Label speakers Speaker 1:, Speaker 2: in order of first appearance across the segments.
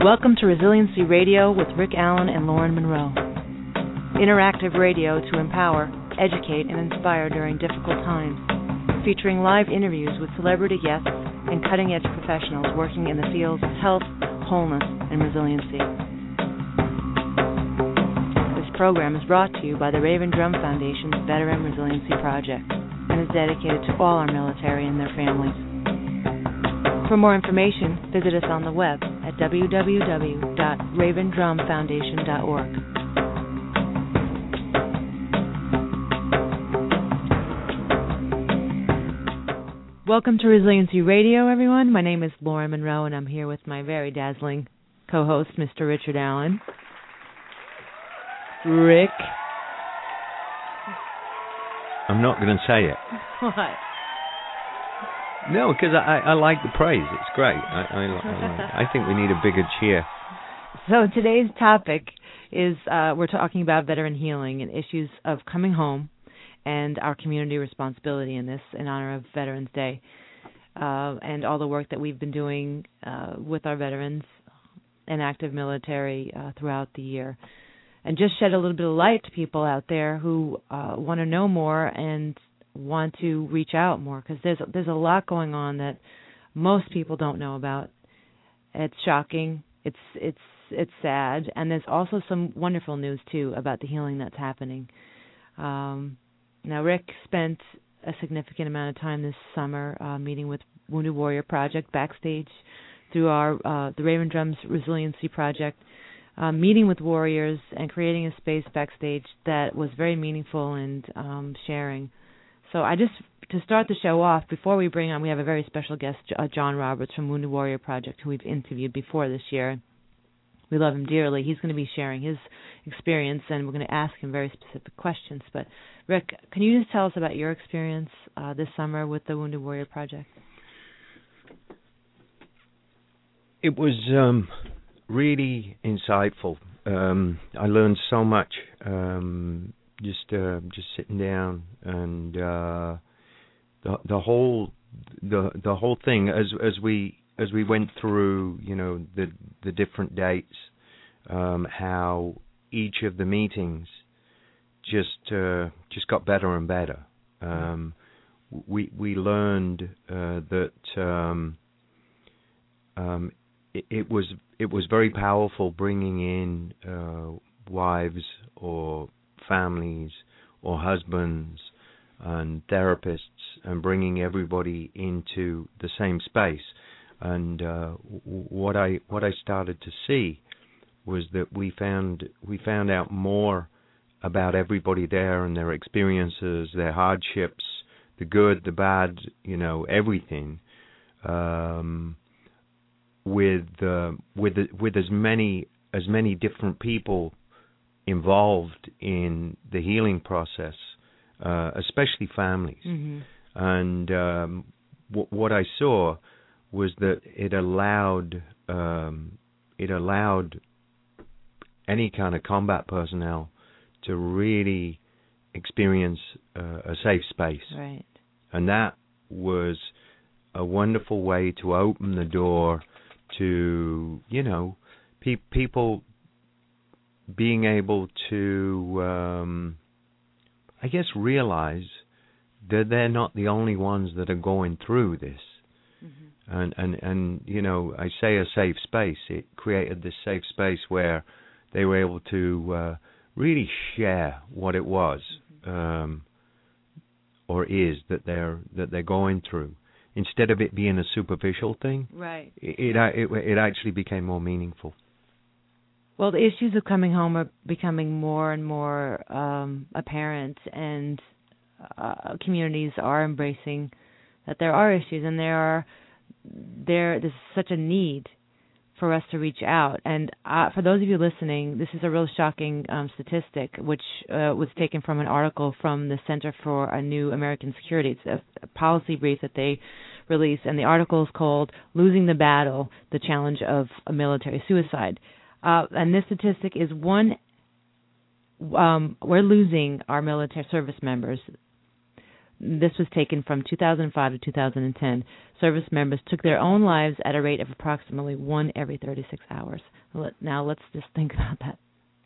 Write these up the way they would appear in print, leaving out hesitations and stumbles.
Speaker 1: Welcome to Resiliency Radio with Rick Allen and Lauren Monroe. Interactive radio to empower, educate, and inspire during difficult times, featuring live interviews with celebrity guests and cutting-edge professionals working in the fields of health, wholeness, and resiliency. This program is brought to you by the Raven Drum Foundation's Veteran Resiliency Project and is dedicated to all our military and their families. For more information, visit us on the web at www.ravendrumfoundation.org. Welcome to Resiliency Radio, everyone. My name is Lauren Monroe, and I'm here with my very dazzling co-host, Mr. Richard Allen. Rick.
Speaker 2: I'm not going to say it.
Speaker 1: What?
Speaker 2: No, because I like the praise. It's great. I think we need a bigger cheer.
Speaker 1: So today's topic is we're talking about veteran healing and issues of coming home and our community responsibility in this in honor of Veterans Day and all the work that we've been doing with our veterans and active military throughout the year. And just shed a little bit of light to people out there who want to know more and want to reach out more, because there's a lot going on that most people don't know about. It's shocking. It's sad, and there's also some wonderful news too about the healing that's happening. Now, Rick spent a significant amount of time this summer meeting with Wounded Warrior Project backstage through our the Raven Drums Resiliency Project, meeting with warriors and creating a space backstage that was very meaningful and sharing. So to start the show off, before we bring on, we have a very special guest, John Roberts from Wounded Warrior Project, who we've interviewed before this year. We love him dearly. He's going to be sharing his experience, and we're going to ask him very specific questions. But, Rick, can you just tell us about your experience this summer with the Wounded Warrior Project?
Speaker 2: It was really insightful. I learned so much. Just sitting down, and the whole thing as we went through, the different dates, how each of the meetings just got better and better. We learned that it was very powerful bringing in wives or families or husbands and therapists and bringing everybody into the same space. And what I started to see was that we found out more about everybody there and their experiences, their hardships, the good, the bad, everything, with as many different people involved in the healing process, especially families. Mm-hmm. And what I saw was that it allowed any kind of combat personnel to really experience a safe space.
Speaker 1: Right.
Speaker 2: And that was a wonderful way to open the door to, people being able to, realize that they're not the only ones that are going through this. Mm-hmm. And I say a safe space. It created this safe space where they were able to really share what it was, or is that they're going through. Instead of it being a superficial thing,
Speaker 1: right?
Speaker 2: It actually became more meaningful.
Speaker 1: Well, the issues of coming home are becoming more and more apparent, and communities are embracing that there are issues, and there's such a need for us to reach out. And for those of you listening, this is a real shocking statistic, which was taken from an article from the Center for a New American Security. It's a policy brief that they released, and the article is called "Losing the Battle: The Challenge of a Military Suicide." And this statistic is we're losing our military service members This was taken from 2005 to 2010. Service members took their own lives at a rate of approximately 1 every 36 hours. Now let's just think about that.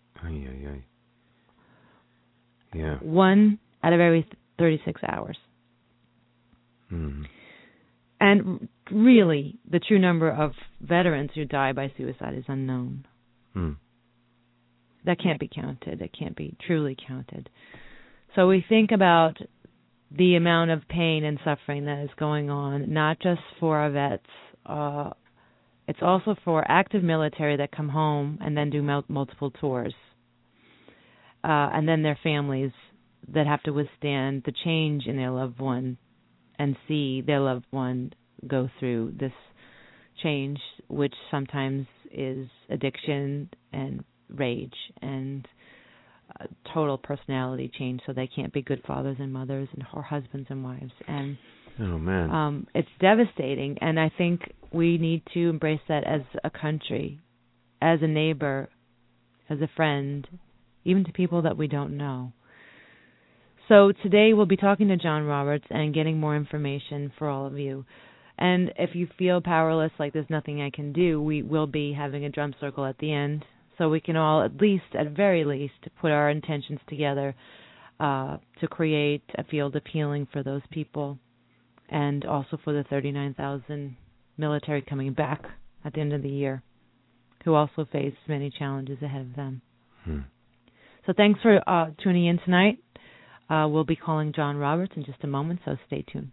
Speaker 2: Yeah.
Speaker 1: 1 out of every 36 hours.
Speaker 2: Mm.
Speaker 1: And really, the true number of veterans who die by suicide is unknown.
Speaker 2: Mm.
Speaker 1: That can't be counted. That can't be truly counted. So we think about the amount of pain and suffering that is going on, not just for our vets. It's also for active military that come home and then do multiple tours. And then their families that have to withstand the change in their loved one and see their loved one go through this change, which sometimes is addiction and rage and total personality change, so they can't be good fathers and mothers or husbands and wives. And
Speaker 2: oh man,
Speaker 1: it's devastating. And I think we need to embrace that as a country, as a neighbor, as a friend, even to people that we don't know. So today we'll be talking to John Roberts and getting more information for all of you. And if you feel powerless, like there's nothing I can do, we will be having a drum circle at the end, so we can all, at very least, put our intentions together to create a field of healing for those people, and also for the 39,000 military coming back at the end of the year, who also face many challenges ahead of them. So thanks for tuning in tonight. We'll be calling John Roberts in just a moment, so stay tuned.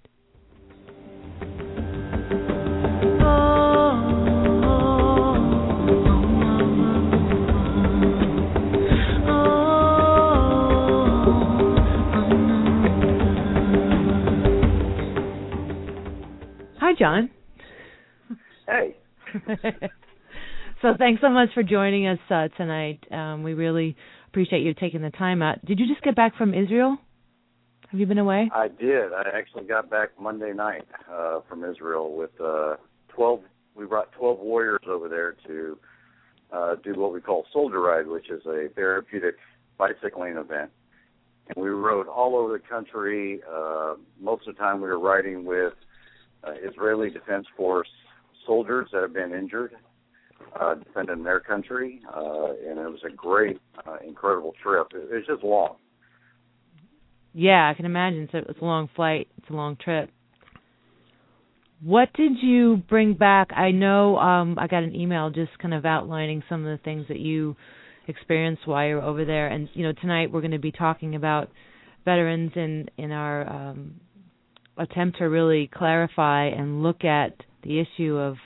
Speaker 1: Hi, John.
Speaker 3: Hey.
Speaker 1: So thanks so much for joining us tonight. We really appreciate you taking the time out. Did you just get back from Israel? Have you been away?
Speaker 3: I did. I actually got back Monday night from Israel with 12. We brought 12 warriors over there to do what we call Soldier Ride, which is a therapeutic bicycling event. And we rode all over the country. Most of the time we were riding with Israeli Defense Force soldiers that have been injured, defending their country, and it was a great, incredible trip. It was just long.
Speaker 1: Yeah, I can imagine. So it's a long flight. It's a long trip. What did you bring back? I know I got an email just kind of outlining some of the things that you experienced while you were over there. And, tonight we're going to be talking about veterans in our attempt to really clarify and look at the issue of,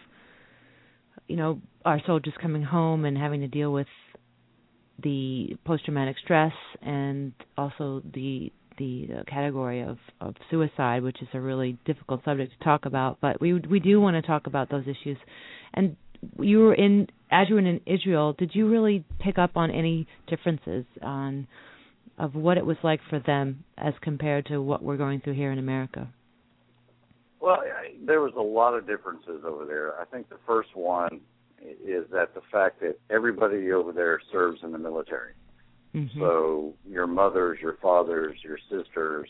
Speaker 1: our soldiers coming home and having to deal with the post-traumatic stress and also the category of suicide, which is a really difficult subject to talk about. But we do want to talk about those issues. And as you were in Israel, did you really pick up on any differences of what it was like for them as compared to what we're going through here in America?
Speaker 3: Well, there was a lot of differences over there. I think the first one is that the fact that everybody over there serves in the military. Mm-hmm. So your mothers, your fathers, your sisters,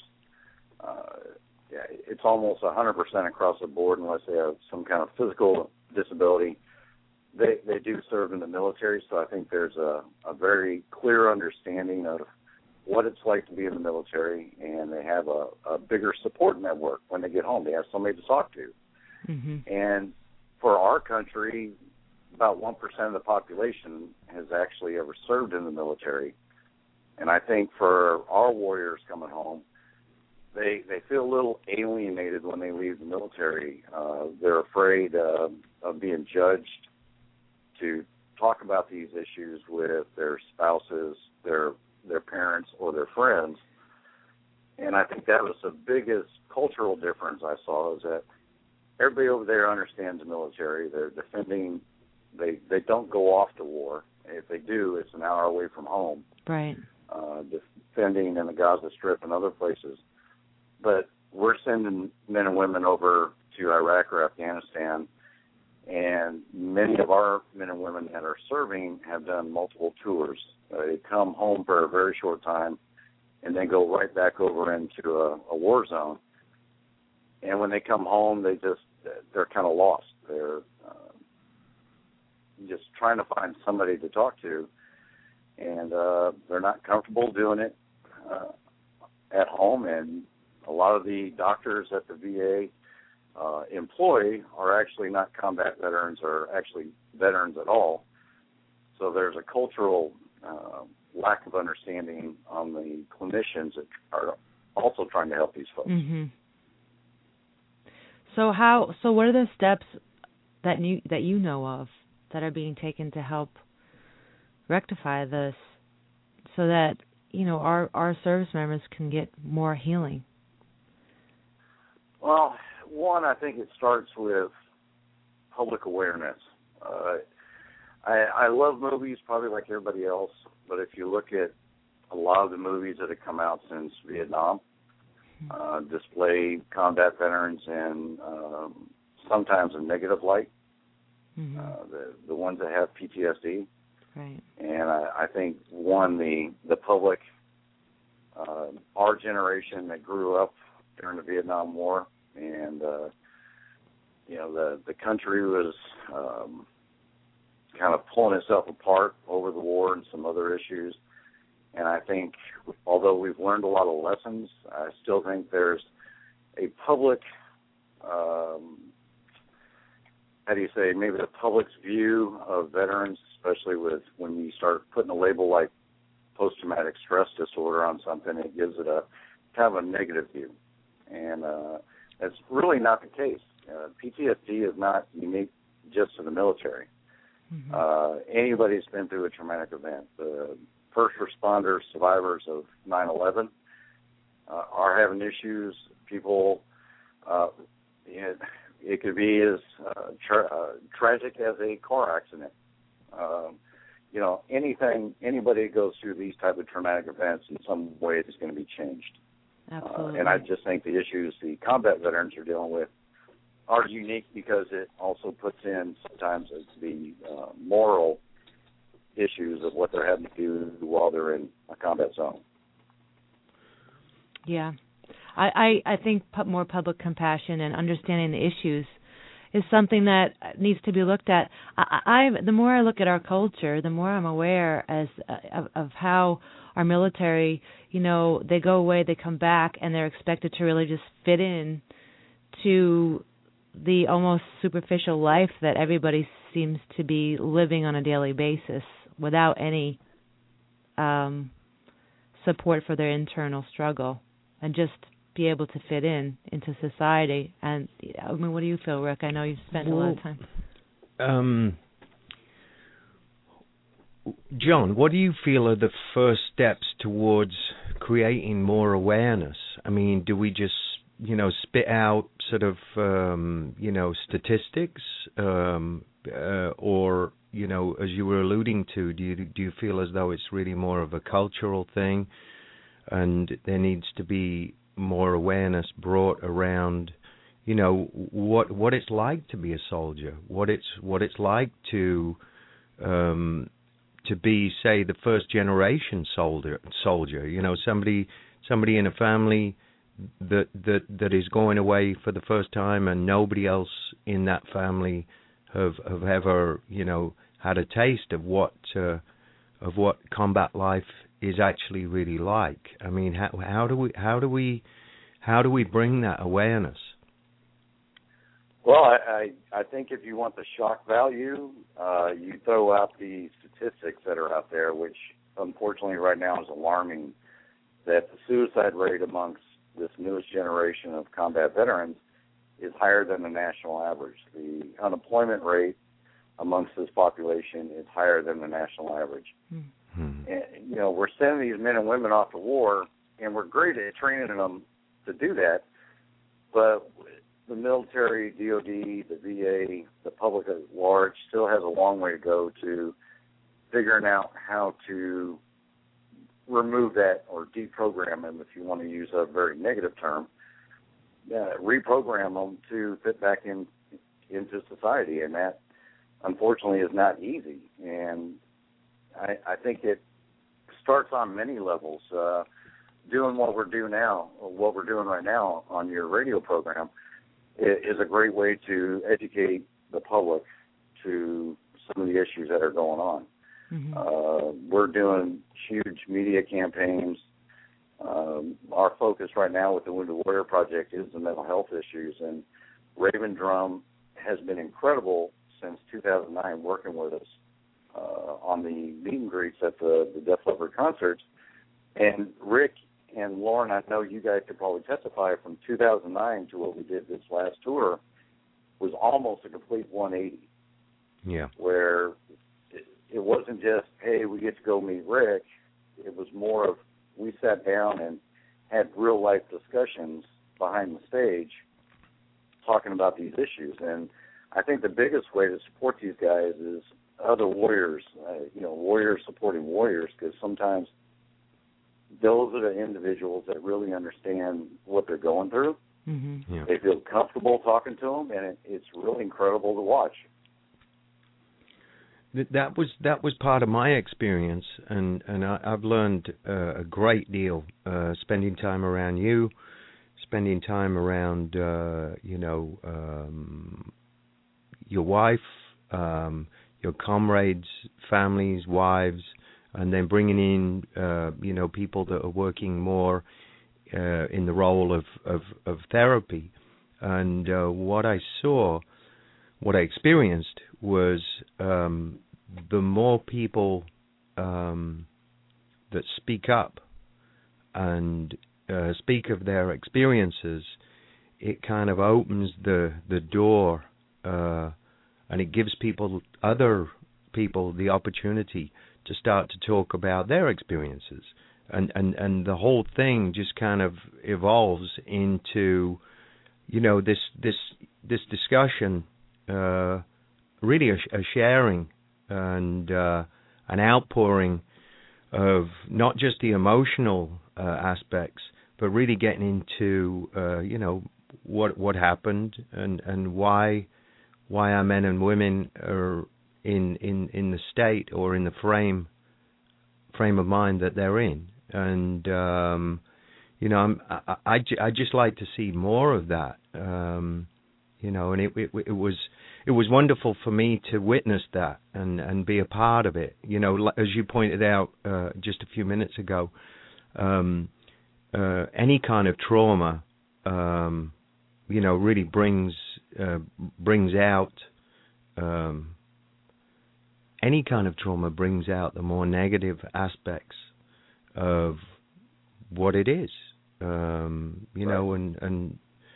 Speaker 3: it's almost 100% across the board unless they have some kind of physical disability. They do serve in the military, so I think there's a very clear understanding of what it's like to be in the military, and they have a bigger support network when they get home. They have somebody to talk to. Mm-hmm. And for our country, about 1% of the population has actually ever served in the military. And I think for our warriors coming home, they feel a little alienated when they leave the military. They're afraid of being judged to talk about these issues with their spouses, their parents, or their friends. And I think that was the biggest cultural difference I saw, is that everybody over there understands the military. They're defending. They don't go off to war. If they do, it's an hour away from home.
Speaker 1: Right.
Speaker 3: Defending in the Gaza Strip and other places. But we're sending men and women over to Iraq or Afghanistan, and many of our men and women that are serving have done multiple tours. They come home for a very short time, and then go right back over into a war zone. And when they come home, they're kind of lost. They're just trying to find somebody to talk to, and they're not comfortable doing it at home. And a lot of the doctors at the VA employ are actually not combat veterans or actually veterans at all. So there's a cultural lack of understanding on the clinicians that are also trying to help these folks.
Speaker 1: Mm-hmm. So what are the steps that you know of that are being taken to help rectify this, so that our service members can get more healing?
Speaker 3: Well, one, I think it starts with public awareness. I love movies, probably like everybody else, but if you look at a lot of the movies that have come out since Vietnam, display combat veterans in sometimes a negative light. Mm-hmm. The ones that have PTSD.
Speaker 1: Right. And
Speaker 3: I think, one, the public, our generation that grew up during the Vietnam War, and the country was kind of pulling itself apart over the war and some other issues. And I think, although we've learned a lot of lessons, I still think there's a public, maybe the public's view of veterans, especially when you start putting a label like post-traumatic stress disorder on something, it gives it a kind of a negative view. And that's really not the case. PTSD is not unique just to the military. Mm-hmm. Anybody who's been through a traumatic event, the first responders, survivors of 9/11, are having issues. People, it could be as tragic as a car accident. Anybody that goes through these type of traumatic events in some way is going to be changed.
Speaker 1: Absolutely.
Speaker 3: And I just think the issues the combat veterans are dealing with are unique because it also puts in sometimes the moral issues of what they're having to do while they're in a combat zone.
Speaker 1: Yeah. I think more public compassion and understanding the issues is something that needs to be looked at. The more I look at our culture, the more I'm aware of how our military, they go away, they come back, and they're expected to really just fit in to the almost superficial life that everybody seems to be living on a daily basis without any support for their internal struggle, and just be able to fit into society. And what do you feel, Rick? I know you've spent a lot of time.
Speaker 2: John, what do you feel are the first steps towards creating more awareness? I mean, do we just, spit out sort of, statistics, or, as you were alluding to, do you feel as though it's really more of a cultural thing, and there needs to be more awareness brought around, what it's like to be a soldier, what it's like to be, say, the first generation soldier, somebody in a family that is going away for the first time, and nobody else in that family have ever had a taste of what combat life is actually really like. I mean, how do we bring that awareness?
Speaker 3: Well, I think if you want the shock value, you throw out the statistics that are out there, which unfortunately right now is alarming, that the suicide rate amongst this newest generation of combat veterans is higher than the national average. The unemployment rate amongst this population is higher than the national average. Mm-hmm. And, we're sending these men and women off to war, and we're great at training them to do that, but the military, DOD, the VA, the public at large still has a long way to go to figuring out how to remove that or deprogram them, if you want to use a very negative term, reprogram them to fit back into society. And that, unfortunately, is not easy. And I think it starts on many levels. doing what we're doing right now on your radio program is a great way to educate the public to some of the issues that are going on. Mm-hmm. We're doing huge media campaigns. Our focus right now with the Wounded Warrior Project is the mental health issues, and Raven Drum has been incredible since 2009 working with us on the meet and greets at the Def Leppard concerts. And Rick and Lauren, I know you guys could probably testify, from 2009 to what we did this last tour was almost a complete 180.
Speaker 2: Yeah.
Speaker 3: Where it wasn't just, hey, we get to go meet Rick. It was more of, we sat down and had real-life discussions behind the stage talking about these issues. And I think the biggest way to support these guys is other warriors, warriors supporting warriors, because sometimes those are the individuals that really understand what they're going through. Mm-hmm. Yeah. They feel comfortable talking to them, and it's really incredible to watch.
Speaker 2: That was part of my experience, and I've learned a great deal spending time around you, spending time around your wife, your comrades, families, wives, and then bringing in people that are working more in the role of therapy. And what I experienced was the more people that speak up and speak of their experiences, it kind of opens the door and it gives other people the opportunity to start to talk about their experiences. And the whole thing just kind of evolves into, this discussion, really a sharing and an outpouring of not just the emotional aspects, but really getting into what happened and why our men and women are in the state or in the frame of mind that they're in. And I just like to see more of that. And it was wonderful for me to witness that and be a part of it. As you pointed out just a few minutes ago, any kind of trauma, really brings out any kind of trauma brings out the more negative aspects of what it is. Right. And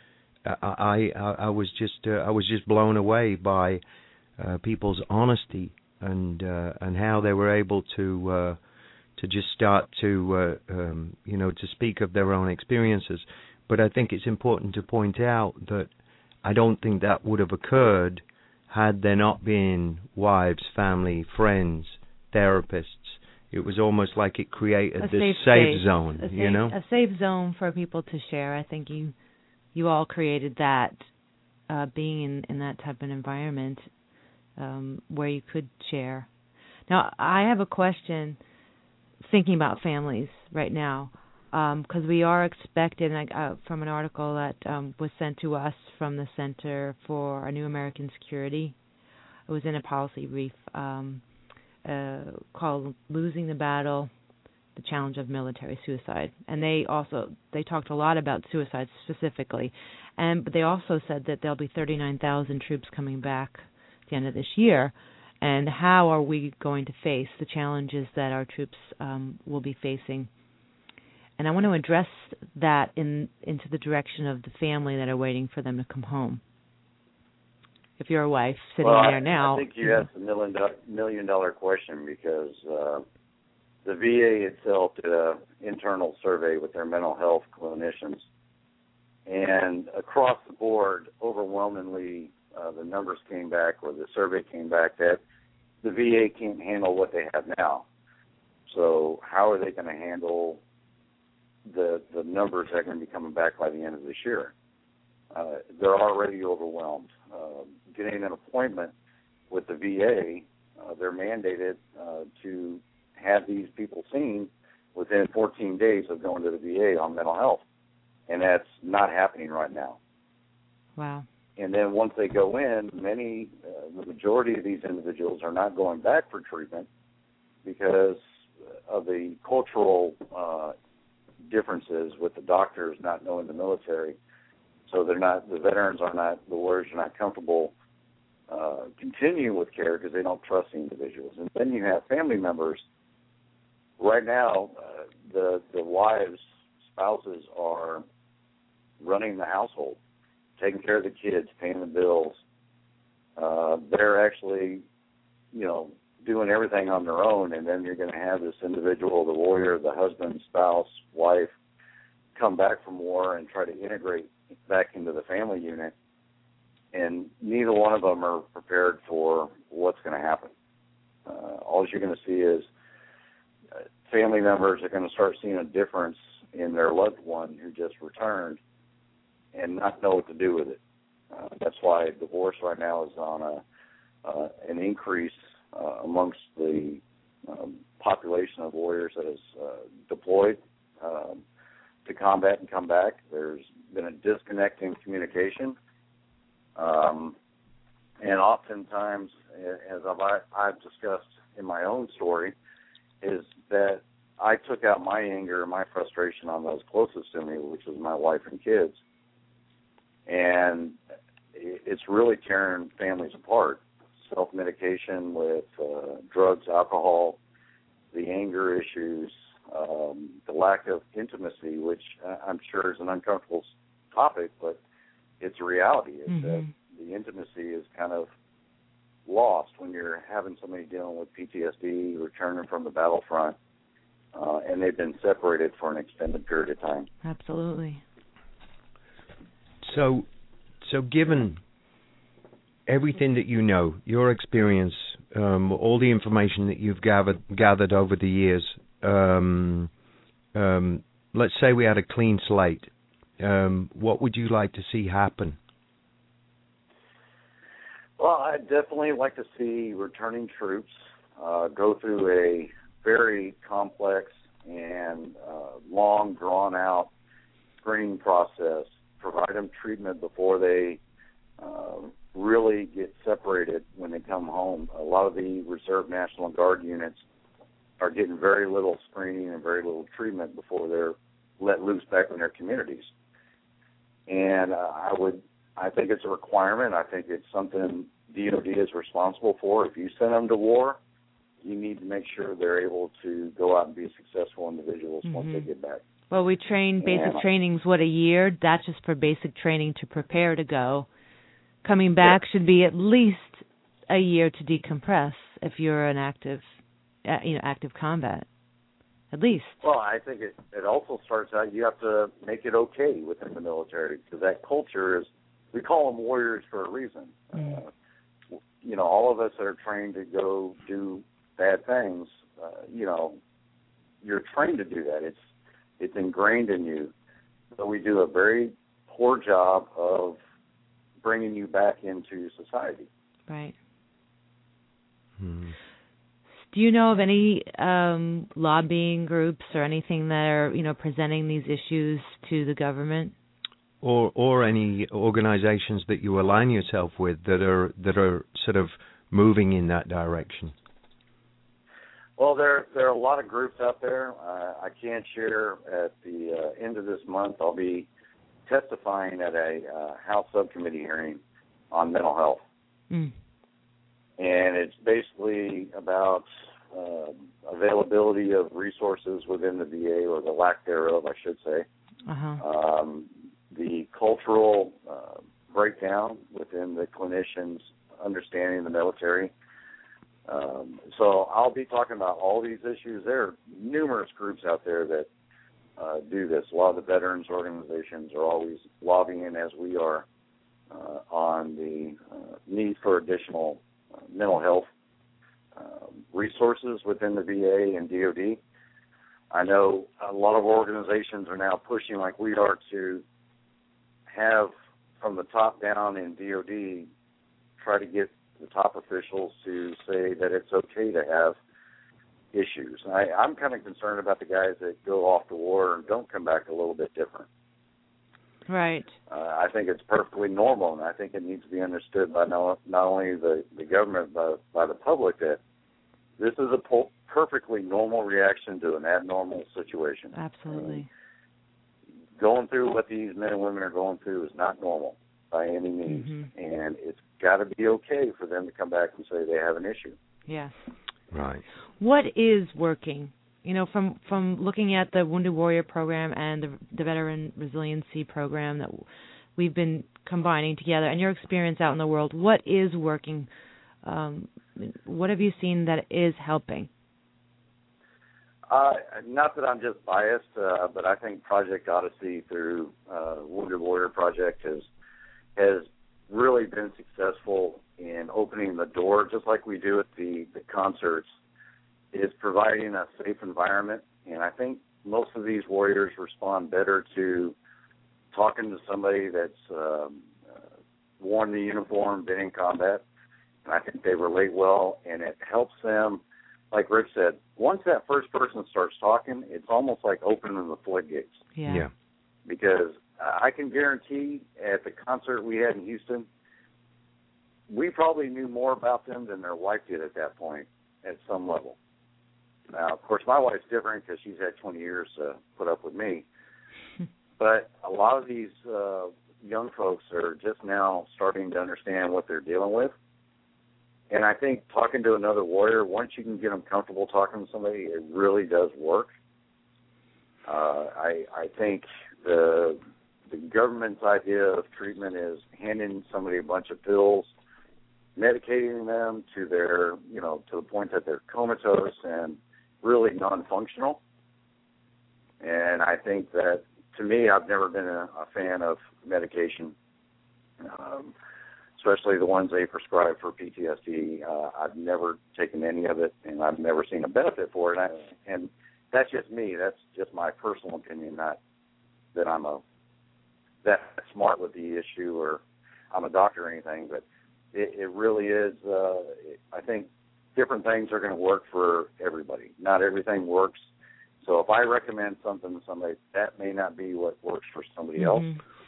Speaker 2: I was just blown away by people's honesty and how they were able to just start to speak of their own experiences. But I think it's important to point out that I don't think that would have occurred had there not been wives, family, friends, therapists. It was almost like it created this safe zone,
Speaker 1: a safe zone for people to share. I think you all created that, being in that type of environment where you could share. Now, I have a question thinking about families right now, because we are expected, from an article that was sent to us from the Center for a New American Security. It was in a policy brief called Losing the Battle, the Challenge of Military Suicide. And they talked a lot about suicide specifically. But they also said that there'll be 39,000 troops coming back at the end of this year. And how are we going to face the challenges that our troops will be facing? And I want to address that into the direction of the family that are waiting for them to come home. If you're a wife sitting there now.
Speaker 3: I think you asked a million-dollar question, because the VA itself did an internal survey with their mental health clinicians. And across the board, overwhelmingly, the numbers came back, or the survey came back, that the VA can't handle what they have now. So how are they going to handle the numbers that are going to be coming back by the end of this year? They're already overwhelmed. Getting an appointment with the VA, they're mandated to have these people seen within 14 days of going to the VA on mental health. And that's not happening right now.
Speaker 1: Wow.
Speaker 3: And then once they go in, the majority of these individuals are not going back for treatment because of the cultural differences with the doctors not knowing the military. So the warriors are not comfortable continuing with care because they don't trust the individuals. And then you have family members. Right now, the wives, spouses are running the household, taking care of the kids, paying the bills. They're actually, doing everything on their own, and then you're going to have this individual, the warrior, the husband, spouse, wife, come back from war and try to integrate back into the family unit, and neither one of them are prepared for what's going to happen. All you're going to see is family members are going to start seeing a difference in their loved one who just returned and not know what to do with it. That's why divorce right now is on an increase amongst the population of warriors that is deployed to combat and come back. There's been a disconnect in communication. And oftentimes, as I've discussed in my own story, is that I took out my anger and my frustration on those closest to me, which was my wife and kids. And it's really tearing families apart. Self-medication with drugs, alcohol, the anger issues, the lack of intimacy, which I'm sure is an uncomfortable topic, but it's a reality. Is that the intimacy is kind of lost when you're having somebody dealing with PTSD, returning from the battlefront, and they've been separated for an extended period of time.
Speaker 1: Absolutely.
Speaker 2: So given everything that you know, your experience, all the information that you've gathered over the years, let's say we had a clean slate. What would you like to see happen?
Speaker 3: Well, I'd definitely like to see returning troops go through a very complex and long, drawn-out screening process, provide them treatment before they really get separated when they come home. A lot of the Reserve National Guard units are getting very little screening and very little treatment before they're let loose back in their communities. And I think it's a requirement. I think it's something DOD is responsible for. If you send them to war, you need to make sure they're able to go out and be successful individuals once they get back.
Speaker 1: Well, we train basic trainings, a year? That's just for basic training to prepare to go. Coming back should be at least a year to decompress if you're an active combat, at least.
Speaker 3: Well, I think it also starts out, you have to make it okay within the military, because that culture is, we call them warriors for a reason. All of us that are trained to go do bad things, you're trained to do that. It's ingrained in you. So we do a very poor job of bringing you back into society.
Speaker 1: Right. Do you know of any lobbying groups or anything that are, presenting these issues to the government?
Speaker 2: Or any organizations that you align yourself with that are sort of moving in that direction?
Speaker 3: Well, there are a lot of groups out there. I can share at the end of this month, I'll be testifying at a House subcommittee hearing on mental health. And it's basically about availability of resources within the VA, or the lack thereof, I should say. The cultural breakdown within the clinicians' understanding the military. So I'll be talking about all these issues. There are numerous groups out there that do this. A lot of the veterans organizations are always lobbying, as we are, on the need for additional mental health resources within the VA and DOD. I know a lot of organizations are now pushing, like we are, to have, from the top down in DOD, try to get the top officials to say that it's okay to have issues. I'm kind of concerned about the guys that go off to war and don't come back a little bit different.
Speaker 1: Right.
Speaker 3: I think it's perfectly normal, and I think it needs to be understood by not only the government, but by the public, that this is a perfectly normal reaction to an abnormal situation.
Speaker 1: Absolutely.
Speaker 3: Going through what these men and women are going through is not normal by any means, and it's got to be okay for them to come back and say they have an issue.
Speaker 1: Yes.
Speaker 2: Right.
Speaker 1: What is working? You know, from looking at the Wounded Warrior program and the Veteran Resiliency program that we've been combining together, and your experience out in the world, what is working? What have you seen that is helping?
Speaker 3: Not that I'm just biased, but I think Project Odyssey through Wounded Warrior Project has really been successful in opening the door, just like we do at the concerts, is providing a safe environment. And I think most of these warriors respond better to talking to somebody that's worn the uniform, been in combat. And I think they relate well, and it helps them. Like Rich said, once that first person starts talking, it's almost like opening the floodgates.
Speaker 1: Yeah.
Speaker 3: Because I can guarantee at the concert we had in Houston, we probably knew more about them than their wife did at that point at some level. Now, of course, my wife's different because she's had 20 years to put up with me. But a lot of these young folks are just now starting to understand what they're dealing with. And I think talking to another warrior, once you can get them comfortable talking to somebody, it really does work. I think the government's idea of treatment is handing somebody a bunch of pills, medicating them to their, to the point that they're comatose and really non-functional. And I think that, to me, I've never been a fan of medication, especially the ones they prescribe for PTSD. I've never taken any of it, and I've never seen a benefit for it. And that's just me. That's just my personal opinion, not that I'm that smart with the issue or I'm a doctor or anything, but it really is, I think different things are going to work for everybody. Not everything works. So if I recommend something to somebody, that may not be what works for somebody else.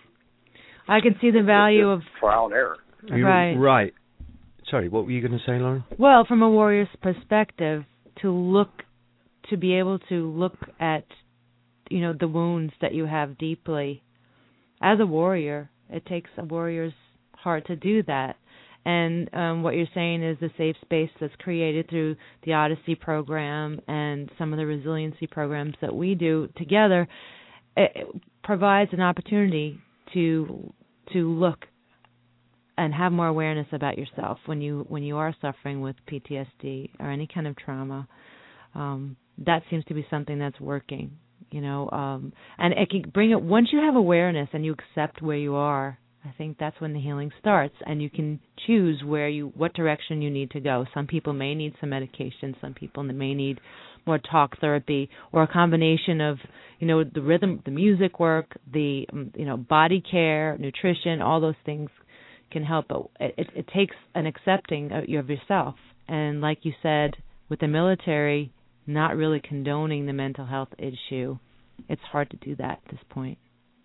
Speaker 1: I can see the value of
Speaker 3: trial and error.
Speaker 1: Right.
Speaker 2: Sorry, what were you going to say, Lauren?
Speaker 1: Well, from a warrior's perspective, to be able to look at, the wounds that you have deeply. As a warrior, it takes a warrior's heart to do that. And what you're saying is the safe space that's created through the Odyssey program and some of the resiliency programs that we do together, it provides an opportunity to look and have more awareness about yourself when you are suffering with PTSD or any kind of trauma. That seems to be something that's working, and it can bring it once you have awareness and you accept where you are. I think that's when the healing starts, and you can choose what direction you need to go. Some people may need some medication. Some people may need more talk therapy, or a combination of, the rhythm, the music work, the, body care, nutrition, all those things can help. But it takes an accepting of yourself. And like you said, with the military not really condoning the mental health issue, it's hard to do that at this point.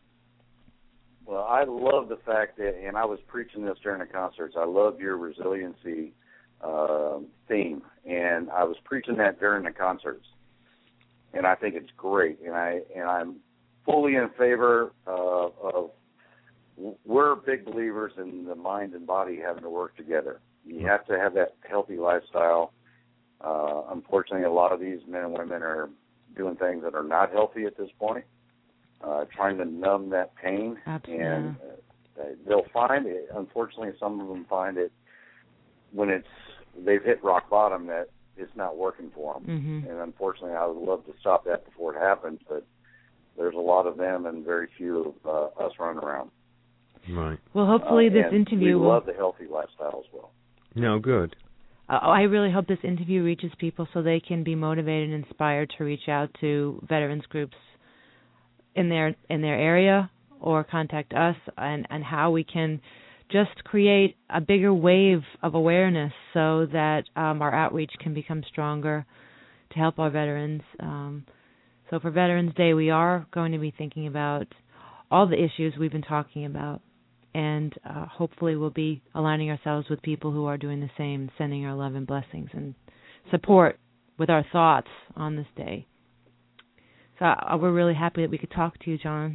Speaker 3: Well, I love the fact that, and I was preaching this during the concerts, I love your resiliency theme, and I was preaching that during the concerts, and I think it's great, and I'm fully in favor of we're big believers in the mind and body having to work together. You have to have that healthy lifestyle. Unfortunately, a lot of these men and women are doing things that are not healthy at this point. Trying to numb that pain.
Speaker 1: Absolutely.
Speaker 3: And they'll find it. Unfortunately, some of them find it when they've hit rock bottom that it's not working for them.
Speaker 1: Mm-hmm.
Speaker 3: And unfortunately, I would love to stop that before it happens, but there's a lot of them and very few of us running around.
Speaker 2: Right.
Speaker 1: Well, hopefully this interview
Speaker 3: we love the healthy lifestyle as well.
Speaker 2: No, good.
Speaker 1: I really hope this interview reaches people so they can be motivated and inspired to reach out to veterans groups in their area, or contact us, and how we can just create a bigger wave of awareness so that our outreach can become stronger to help our veterans. So for Veterans Day, we are going to be thinking about all the issues we've been talking about, and hopefully we'll be aligning ourselves with people who are doing the same, sending our love and blessings and support with our thoughts on this day. So we're really happy that we could talk to you, John.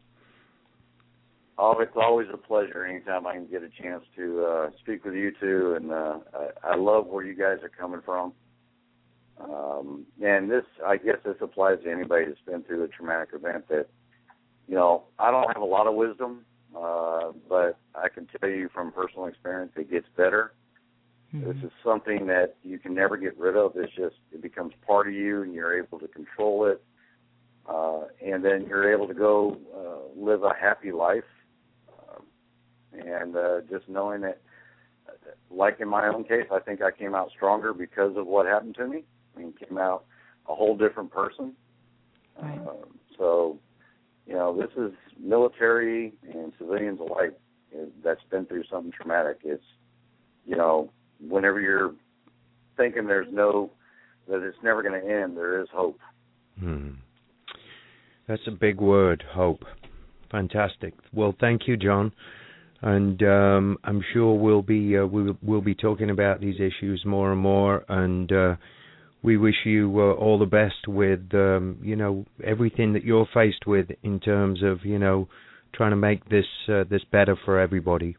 Speaker 3: Oh, it's always a pleasure anytime I can get a chance to speak with you two, and I love where you guys are coming from. And I guess this applies to anybody that's been through a traumatic event that, I don't have a lot of wisdom, but I can tell you from personal experience, it gets better. Mm-hmm. This is something that you can never get rid of. It becomes part of you, and you're able to control it. And then you're able to go live a happy life. And just knowing that, like in my own case, I think I came out stronger because of what happened to me. Came out a whole different person.
Speaker 1: Right.
Speaker 3: So, this is military and civilians alike that's been through something traumatic. It's, whenever you're thinking that it's never going to end, there is hope.
Speaker 2: That's a big word, hope. Fantastic. Well, thank you, John. And I'm sure we'll be talking about these issues more and more. And we wish you all the best with everything that you're faced with in terms of trying to make this better for everybody.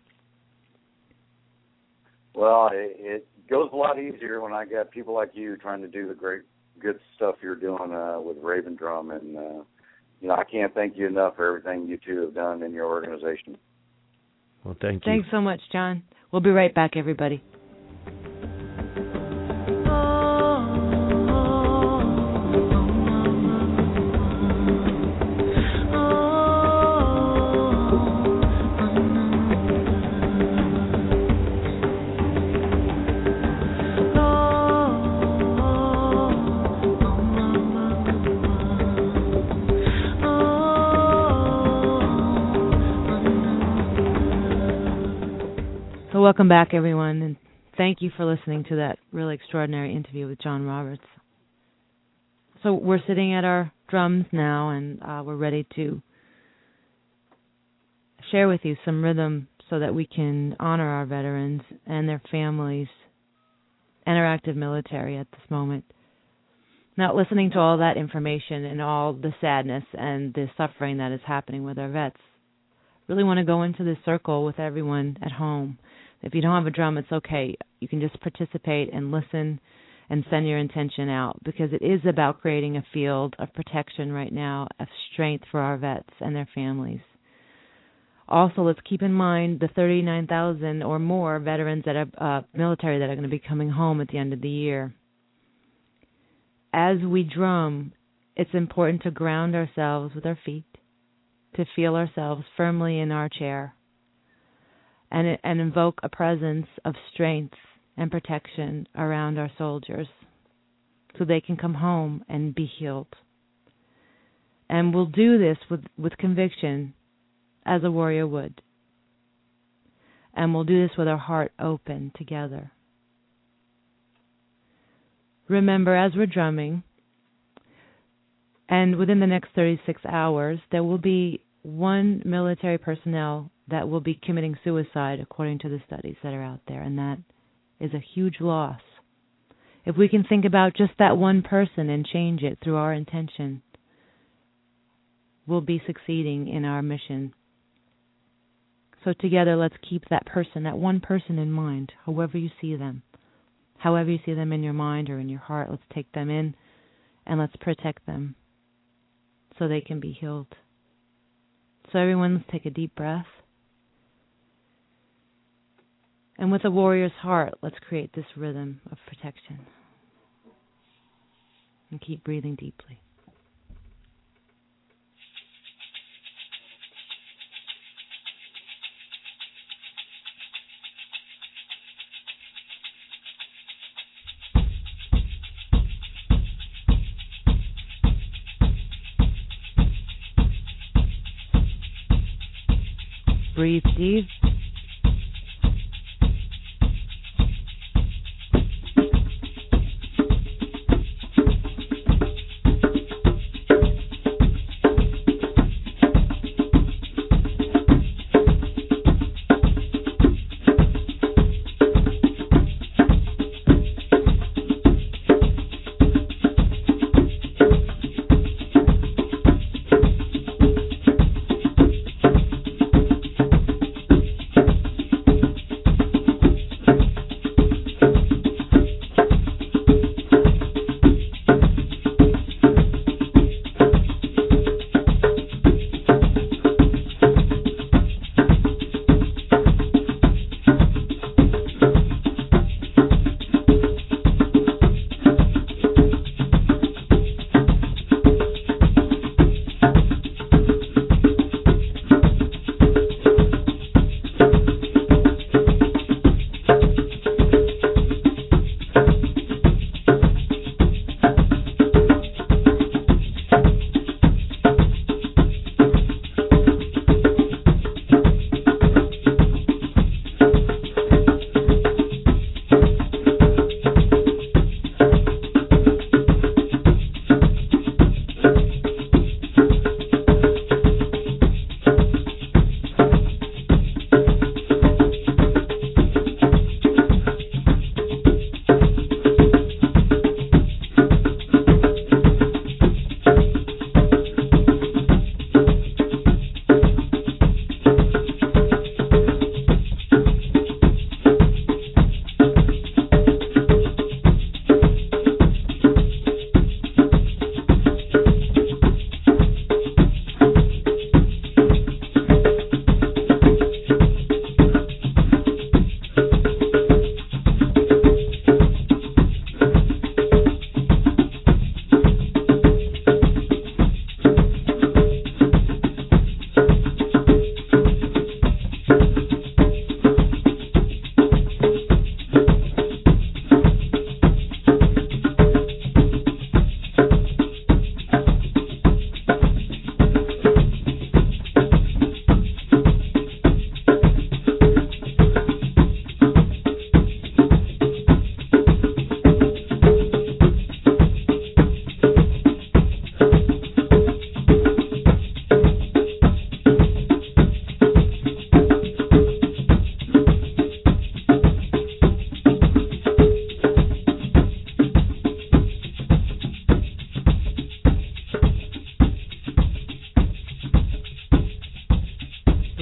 Speaker 3: Well, it goes a lot easier when I got people like you trying to do the great, good stuff you're doing with Raven Drum, and I can't thank you enough for everything you two have done in your organization.
Speaker 2: Well, thank you.
Speaker 1: Thanks so much, John. We'll be right back, everybody. Welcome back, everyone, and thank you for listening to that really extraordinary interview with John Roberts. So we're sitting at our drums now, and we're ready to share with you some rhythm so that we can honor our veterans and their families and our active military at this moment. Now, listening to all that information and all the sadness and the suffering that is happening with our vets, really want to go into this circle with everyone at home. If you don't have a drum, it's okay. You can just participate and listen and send your intention out, because it is about creating a field of protection right now, of strength for our vets and their families. Also, let's keep in mind the 39,000 or more veterans that are military that are going to be coming home at the end of the year. As we drum, it's important to ground ourselves with our feet, to feel ourselves firmly in our chair, and invoke a presence of strength and protection around our soldiers so they can come home and be healed. And we'll do this with conviction, as a warrior would. And we'll do this with our heart open together. Remember, as we're drumming, and within the next 36 hours, there will be one military personnel that will be committing suicide, according to the studies that are out there, and that is a huge loss. If we can think about just that one person and change it through our intention, we'll be succeeding in our mission. So together, let's keep that person, that one person in mind, however you see them. However you see them in your mind or in your heart, let's take them in and let's protect them so they can be healed. So everyone, let's take a deep breath. And with a warrior's heart, let's create this rhythm of protection. And keep breathing deeply. Breathe deep.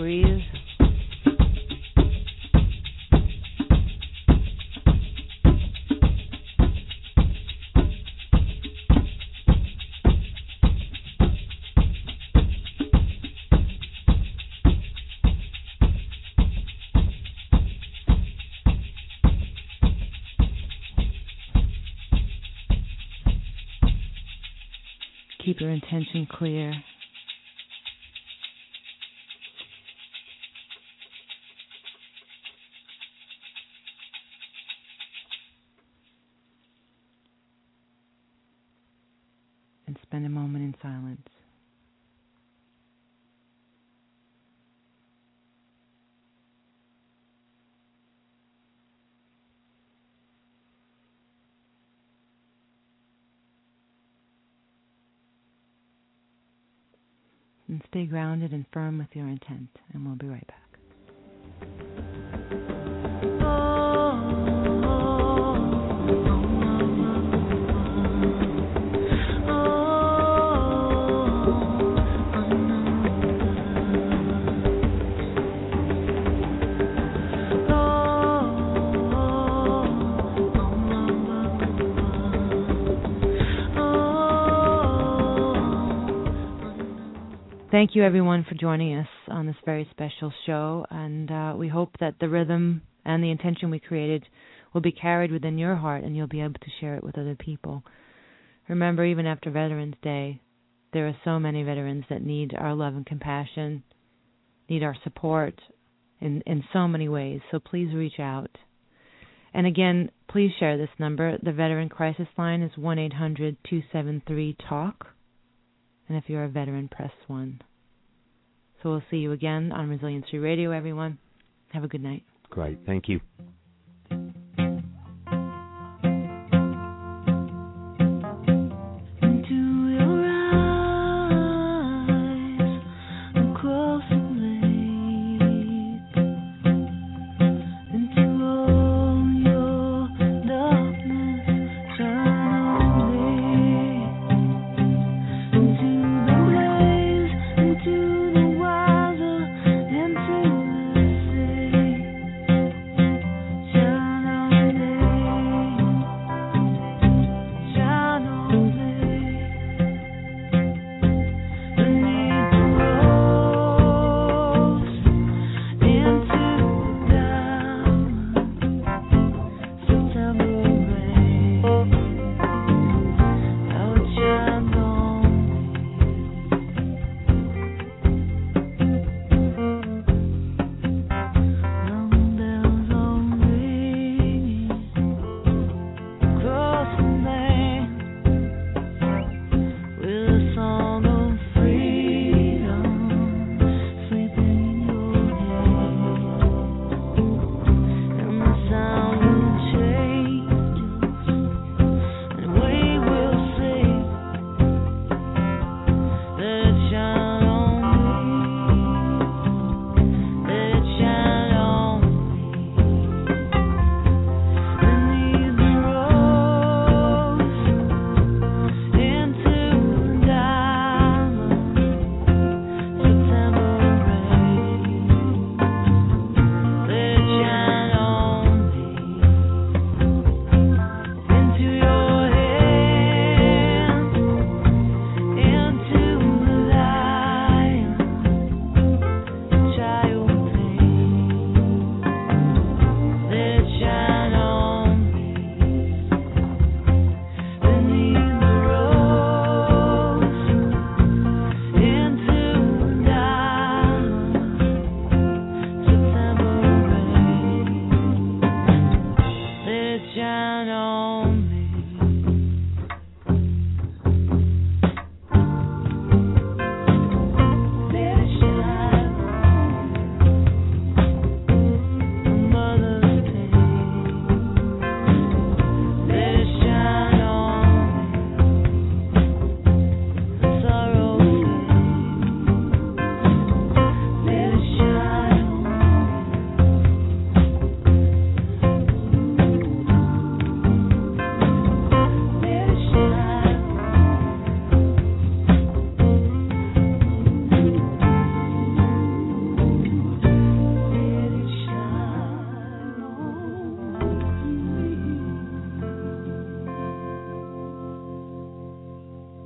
Speaker 1: breathe. Keep your intention clear. And spend a moment in silence. And stay grounded and firm with your intent, and we'll be right back. Thank you, everyone, for joining us on this very special show, and we hope that the rhythm and the intention we created will be carried within your heart, and you'll be able to share it with other people. Remember, even after Veterans Day, there are so many veterans that need our love and compassion, need our support in so many ways, so please reach out. And again, please share this number. The Veteran Crisis Line is 1-800-273-TALK. And if you're a veteran, press 1. So we'll see you again on Resiliency Radio, everyone. Have a good night.
Speaker 2: Great. Thank you.